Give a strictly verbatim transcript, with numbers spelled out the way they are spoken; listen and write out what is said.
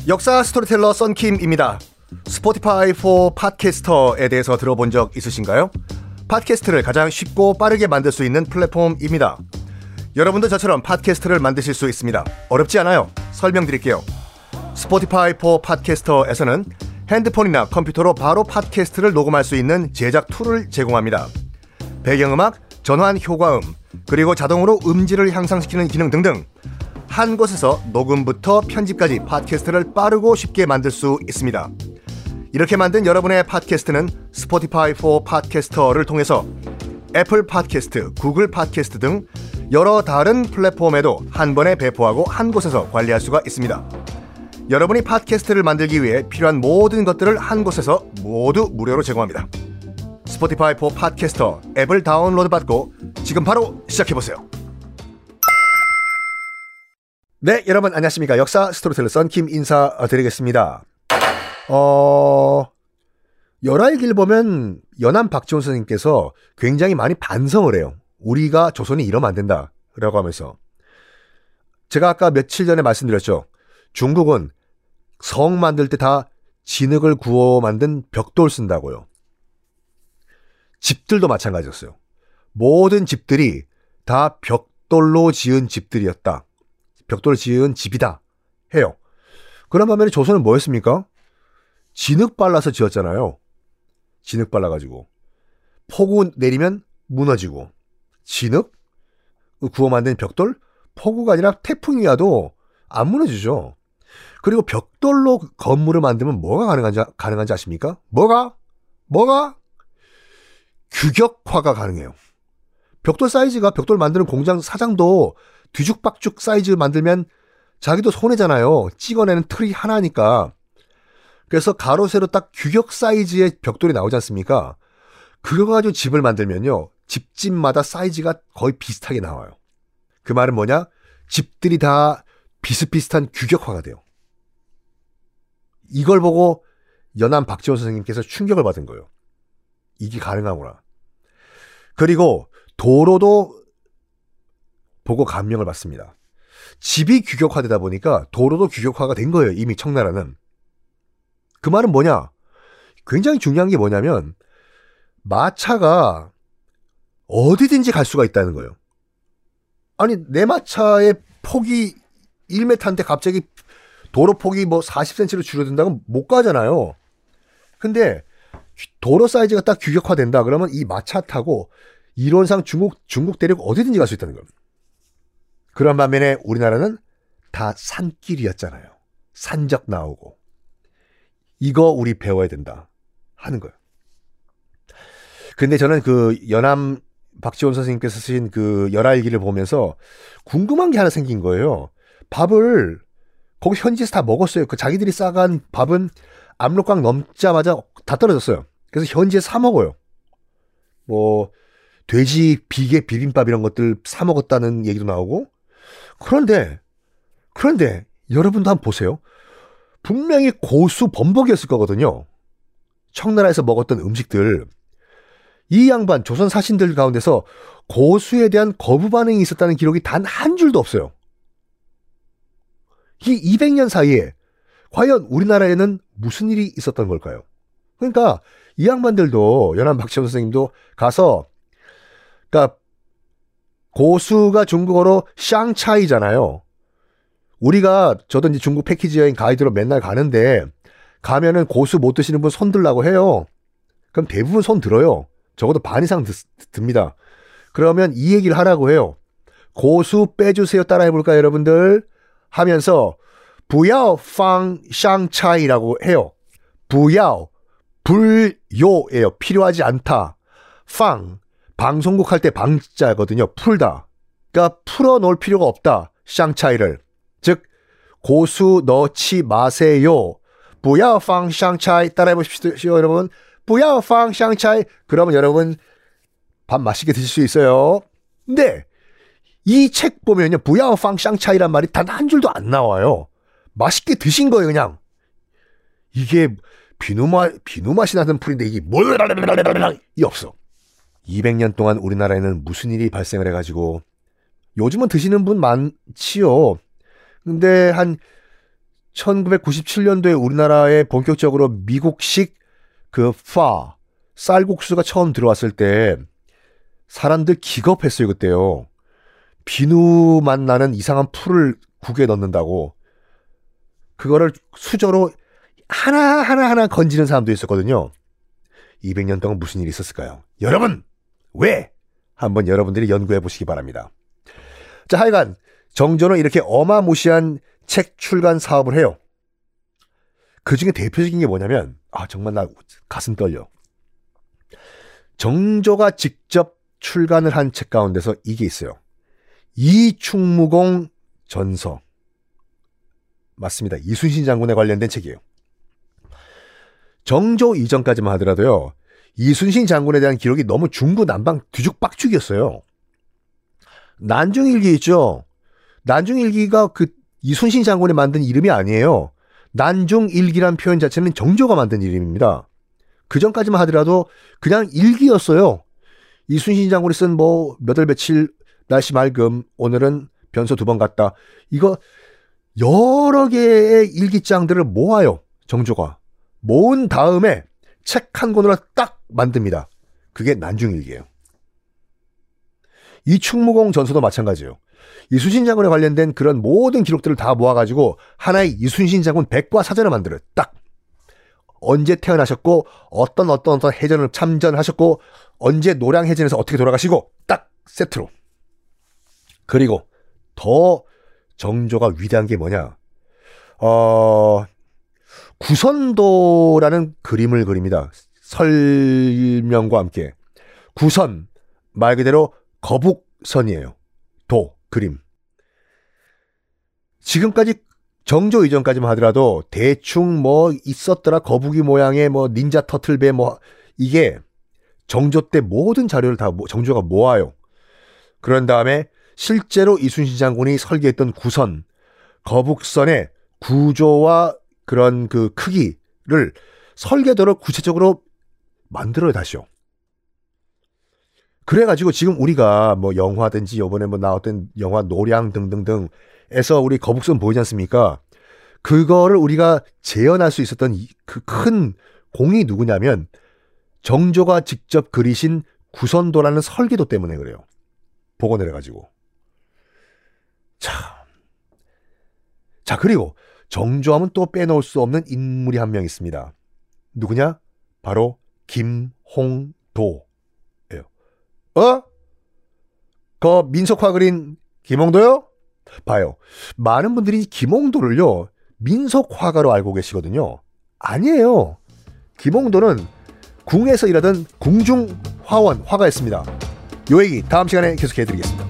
역사 스토리텔러 썬킴입니다. 스포티파이 포 팟캐스터에 대해서 들어본 적 있으신가요? 팟캐스트를 가장 쉽고 빠르게 만들 수 있는 플랫폼입니다. 여러분도 저처럼 팟캐스트를 만드실 수 있습니다. 어렵지 않아요. 설명드릴게요. 스포티파이 포 팟캐스터에서는 핸드폰이나 컴퓨터로 바로 팟캐스트를 녹음할 수 있는 제작 툴을 제공합니다. 배경음악, 전환 효과음, 그리고 자동으로 음질을 향상시키는 기능 등등 한 곳에서 녹음부터 편집까지 팟캐스트를 빠르고 쉽게 만들 수 있습니다. 이렇게 만든 여러분의 팟캐스트는 스포티파이 포 팟캐스터를 통해서 애플 팟캐스트, 구글 팟캐스트 등 여러 다른 플랫폼에도 한 번에 배포하고 한 곳에서 관리할 수가 있습니다. 여러분이 팟캐스트를 만들기 위해 필요한 모든 것들을 한 곳에서 모두 무료로 제공합니다. 스포티파이 포 팟캐스터 앱을 다운로드 받고 지금 바로 시작해보세요. 네, 여러분 안녕하십니까. 역사 스토리텔러 썬킴 인사드리겠습니다. 어... 열하일기를 보면 연암 박지원 선생님께서 굉장히 많이 반성을 해요. 우리가 조선이 이러면 안 된다 라고 하면서. 제가 아까 며칠 전에 말씀드렸죠. 중국은 성 만들 때 다 진흙을 구워 만든 벽돌 쓴다고요. 집들도 마찬가지였어요. 모든 집들이 다 벽돌로 지은 집들이었다. 벽돌을 지은 집이다 해요. 그런 반면에 조선은 뭐였습니까? 진흙 발라서 지었잖아요. 진흙 발라가지고 폭우 내리면 무너지고, 진흙 구워 만든 벽돌, 폭우가 아니라 태풍이 와도 안 무너지죠. 그리고 벽돌로 건물을 만들면 뭐가 가능한지, 가능한지 아십니까? 뭐가? 뭐가? 규격화가 가능해요. 벽돌 사이즈가, 벽돌 만드는 공장 사장도 뒤죽박죽 사이즈 만들면 자기도 손해잖아요. 찍어내는 틀이 하나니까. 그래서 가로 세로 딱 규격 사이즈의 벽돌이 나오지 않습니까? 그거 가지고 집을 만들면요, 집집마다 사이즈가 거의 비슷하게 나와요. 그 말은 뭐냐? 집들이 다 비슷비슷한 규격화가 돼요. 이걸 보고 연암 박지원 선생님께서 충격을 받은 거예요. 이게 가능하구나. 그리고 도로도 보고 감명을 받습니다. 집이 규격화되다 보니까 도로도 규격화가 된 거예요. 이미 청나라는. 그 말은 뭐냐? 굉장히 중요한 게 뭐냐면 마차가 어디든지 갈 수가 있다는 거예요. 아니, 내 마차의 폭이 일 미터인데 갑자기 도로 폭이 뭐 사십 센티미터로 줄어든다면 못 가잖아요. 근데 도로 사이즈가 딱 규격화된다 그러면 이 마차 타고 이론상 중국, 중국 대륙 어디든지 갈 수 있다는 거예요. 그런 반면에 우리나라는 다 산길이었잖아요. 산적 나오고. 이거 우리 배워야 된다 하는 거예요. 근데 저는 그 연암 박지원 선생님께서 쓰신 그 열하일기를 보면서 궁금한 게 하나 생긴 거예요. 밥을 거기 현지에서 다 먹었어요. 그 자기들이 싸간 밥은 압록강 넘자마자 다 떨어졌어요. 그래서 현지에서 사 먹어요. 뭐 돼지 비계 비빔밥 이런 것들 사 먹었다는 얘기도 나오고. 그런데 그런데 여러분도 한번 보세요. 분명히 고수 범벅이었을 거거든요. 청나라에서 먹었던 음식들. 이 양반 조선 사신들 가운데서 고수에 대한 거부 반응이 있었다는 기록이 단 한 줄도 없어요. 이 이백 년 사이에 과연 우리나라에는 무슨 일이 있었던 걸까요? 그러니까 이 양반들도, 연암 박지원 선생님도 가서, 그러니까 고수가 중국어로 샹차이잖아요. 우리가, 저도 이제 중국 패키지 여행 가이드로 맨날 가는데 가면은 고수 못 드시는 분 손 들라고 해요. 그럼 대부분 손 들어요. 적어도 반 이상 듣, 듭니다. 그러면 이 얘기를 하라고 해요. 고수 빼주세요. 따라해볼까요, 여러분들? 하면서 부야오 팡 샹차이라고 해요. 부야오, 불요예요. 필요하지 않다. 팡, 방송국 할 때 방자거든요. 풀다. 그러니까 풀어놓을 필요가 없다. 샹차이를. 즉 고수 넣지 마세요. 부야오 팡 샹차이. 따라해보십시오, 여러분. 부야오 팡 샹차이. 그러면 여러분 밥 맛있게 드실 수 있어요. 근데 이 책 보면요, 부야오 팡 샹차이란 말이 단 한 줄도 안 나와요. 맛있게 드신 거예요, 그냥. 이게 비누맛, 비누맛이 나는 풀인데 이게 뭘, 이 없어. 이백 년 동안 우리나라에는 무슨 일이 발생을 해가지고, 요즘은 드시는 분 많지요. 근데 한 천구백구십칠 년도에 우리나라에 본격적으로 미국식 그 파, 쌀국수가 처음 들어왔을 때 사람들 기겁했어요, 그때요. 비누 맛 나는 이상한 풀을 국에 넣는다고. 그거를 수저로 하나하나 하나 건지는 사람도 있었거든요. 이백 년 동안 무슨 일이 있었을까요? 여러분! 왜? 한번 여러분들이 연구해 보시기 바랍니다. 자, 하여간 정조는 이렇게 어마무시한 책 출간 사업을 해요. 그 중에 대표적인 게 뭐냐면, 아, 정말 나 가슴 떨려. 정조가 직접 출간을 한 책 가운데서 이게 있어요. 이충무공 전서. 맞습니다. 이순신 장군에 관련된 책이에요. 정조 이전까지만 하더라도요, 이순신 장군에 대한 기록이 너무 중구난방 뒤죽박죽이었어요. 난중일기 있죠? 난중일기가 그 이순신 장군이 만든 이름이 아니에요. 난중일기란 표현 자체는 정조가 만든 이름입니다. 그 전까지만 하더라도 그냥 일기였어요. 이순신 장군이 쓴 뭐 몇 월 며칠 날씨 맑음, 오늘은 변소 두 번 갔다. 이거 여러 개의 일기장들을 모아요. 정조가. 모은 다음에 책 한 권으로 딱 만듭니다. 그게 난중일기예요. 이충무공 전서도 마찬가지예요. 이순신 장군에 관련된 그런 모든 기록들을 다 모아가지고 하나의 이순신 장군 백과사전을 만들어요. 딱. 언제 태어나셨고 어떤 어떤 어떤 해전을 참전하셨고 언제 노량해전에서 어떻게 돌아가시고 딱 세트로. 그리고 더 정조가 위대한 게 뭐냐. 어... 구선도라는 그림을 그립니다. 설명과 함께. 구선, 말 그대로 거북선이에요. 도, 그림. 지금까지 정조 이전까지만 하더라도 대충 뭐 있었더라, 거북이 모양의 뭐 닌자 터틀배 뭐 이게 정조 때 모든 자료를 다 정조가 모아요. 그런 다음에 실제로 이순신 장군이 설계했던 구선, 거북선의 구조와 그런 그 크기를 설계도를 구체적으로 만들어야 다시요. 그래가지고 지금 우리가 뭐 영화든지 요번에 뭐 나왔던 영화 노량 등등등에서 우리 거북선 보이지 않습니까? 그거를 우리가 재현할 수 있었던 그 큰 공이 누구냐면 정조가 직접 그리신 구선도라는 설계도 때문에 그래요. 복원을 해가지고. 참. 자, 그리고 정조하면 또 빼놓을 수 없는 인물이 한 명 있습니다. 누구냐? 바로 김홍도예요. 어? 그 민속화 그린 김홍도요? 봐요. 많은 분들이 김홍도를요, 민속화가로 알고 계시거든요. 아니에요. 김홍도는 궁에서 일하던 궁중화원 화가였습니다. 요 얘기 다음 시간에 계속해드리겠습니다.